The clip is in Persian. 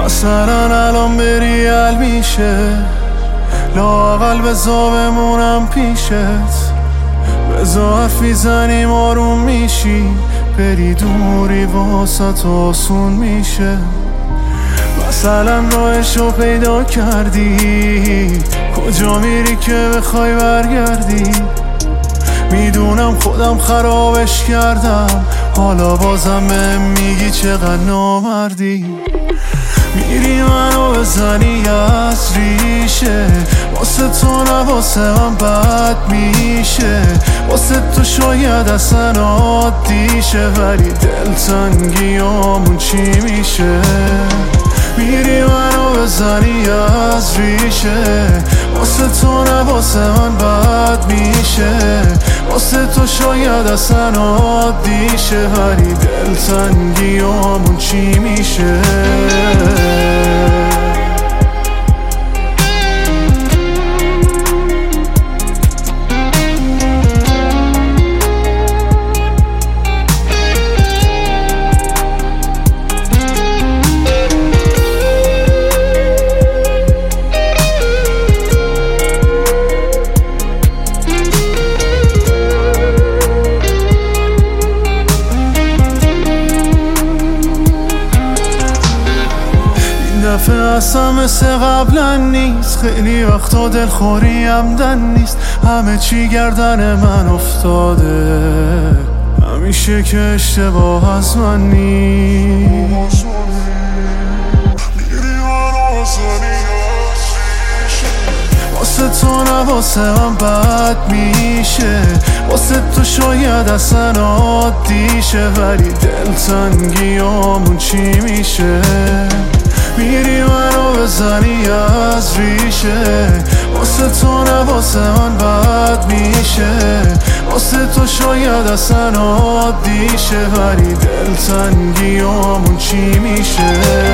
مثلا الان بری حل میشه، لااقل بزا بمونم پیشت، بزا حرفی زنیم آروم میشی، بری دوری واسه آسون میشه. مثلا راهشو پیدا کردی، کجا میری که بخوای برگردی؟ میدونم خودم خرابش کردم، حالا بازم بهم میگی چقدر نامردی. میری منو بزنی از ریشه، واسه تو نه واسه من بد میشه، واسه تو شاید اصلا عادی شه، ولی دلتنگیامون چی میشه؟ میری منو بزنی از ریشه، واسه تو نه واسه من بد میشه، واسه تو شاید اصلا عادی شه، ولی دلتنگیامون چی میشه؟ دفعه اصلا مثل قبلا نیست، خیلی وقتا دلخوری همدن نیست، همه چی گردن من افتاده، همیشه که اشتباه از من نیست. واسه تو نه واسه من بد میشه، واسه تو شاید اصلا عادی شه، ولی دلتنگیامون چی میشه؟ میری منو بزنی از ریشه، واسه تو نه واسه من بد میشه، واسه تو شاید اصلا عادی شه، ولی دلتنگیامون چی میشه؟